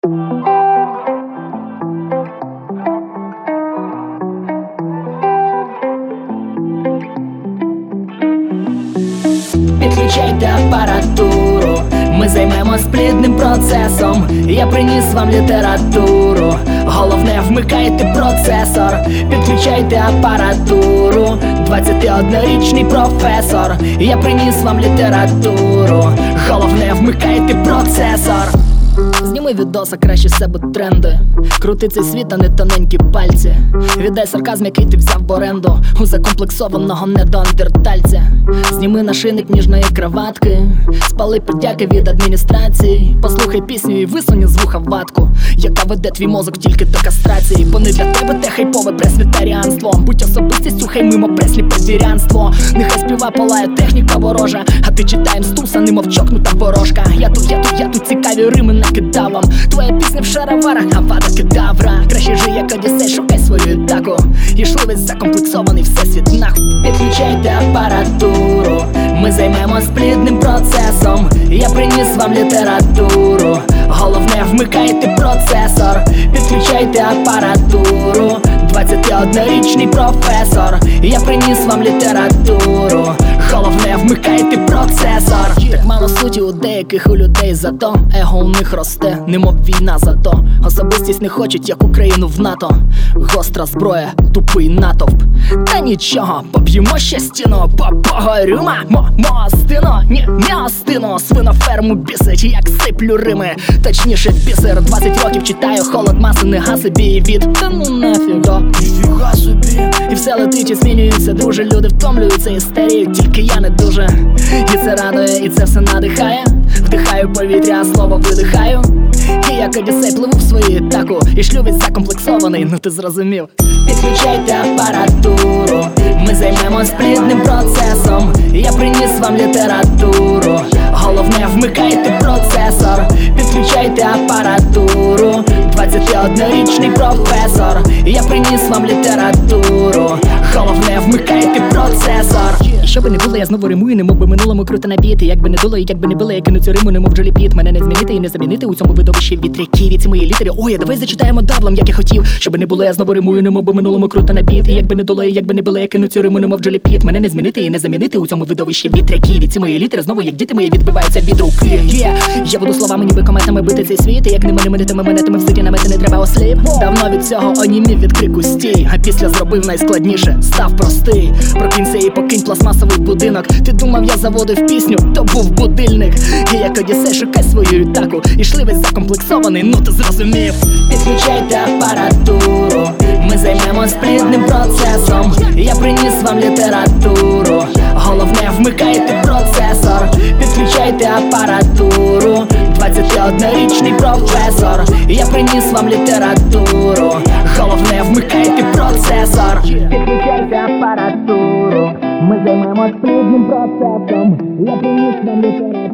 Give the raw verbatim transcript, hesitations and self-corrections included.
Підключайте апаратуру, ми займемось плідним процесом. Я приніс вам літературу, головне вмикайте процесор. Підключайте апаратуру, двадцятиоднорічний професор. Я приніс вам літературу, головне вмикайте процесор. Зніми відоса, краще себе тренди. Крути цей світ, а не тоненькі пальці. Віддай сарказм, який ти взяв в оренду у закомплексованого недоандертальця. Зніми нашийник ніжної краватки, спали подяки від адміністрації. Послухай пісню і висунь з вуха ватку, яка веде твій мозок тільки до кастрації. Бо не для тебе те хайпове пресвітаріанство. Будь особистістю, хай мимо пресліпресвірянство. Нехай співа палає техніка ворожа, а ти читаєм стуса, немов чокнута ворожка. Я тут, я тут, я тут цікаві рими накидав вам. Твоя пісня в шароварах, а вада кедавра. Краще жи, як Одіссей, шукай свою таку. Ішли весь закомплексований всесвіт нахуй. Підключайте апаратуру, ми займемось плідним процесом. Я приніс вам літературу, головне вмикайте процесор. Підключайте апаратуру, двадцятиоднорічний професор. Я приніс вам літературу, головне вмикайте процесор. Так мало суті у деяких у людей, зато его у них росте, немов війна зато. Особистість не хочуть, як Україну в НАТО. Гостра зброя, тупий натовп. Та нічого, поб'ємо ще стіну, погорюма, мостино, ні, м'ястино. Свиноферму бісить, як сиплю рими, точніше бісер. Двадцять років читаю, холод маси, не га собі і від. Та ну нафіга, ніфіга собі. І все летить і змінюється, друже, люди втомлюються і старіють, тільки я не дуже. І це радує, і це все надихає. Вдихаю повітря, а слово видихаю. І як Одіссей пливу в свою таку, і шлю весь закомплексований, ну ти зрозумів. Підключайте апаратуру, ми займемось плідним процесом. Я приніс вам літературу, головне вмикайте процесор. Підключайте апаратуру, двадцятиоднорічний професор. Я приніс вам літературу, головне вмикайте процесор. Що би не було, я знову римую, немов би минулому круто напіти. Як би не дуло, і як би не було, я кину цю риму, немов Джолі Піт. Мене не змінити і не замінити у цьому видовищі вітряків. І ці мої літери, ой, а давай зачитаємо даблом, як я хотів. Що би не було, я знову римую, немов би минулому круто напіти. Як би не дуло, і як би не було, я кину цю риму, немов Джолі Піт. Мене не змінити і не замінити у цьому видовищі вітряків. І ці мої літери знову, як діти мої, відбиваються від руки. Yeah. Я буду словами, ніби кометами бити цей світ. І як ними не минитиме менетиме в ситі намети, не треба осліп. Давно від цього онімів від крику стій. А після зробив найскладніше, став простий. Прокинься і покинь пластмасовий будинок. Ти думав, я заводив пісню, то був будильник. І як Одіссей, шукай свою таку. Ішли весь закомплексований, ну ти зрозумів. Підключайте апаратуру, ми займемось плідним процесом. Я приніс вам літературу, головне вмикайте процесор. Підключайте апаратуру, двадцятиоднорічний професор. Я приніс вам літературу, головне вмикайте процесор. Підключайте апаратуру, ми займемось плідним процесом. Я приніс вам літературу.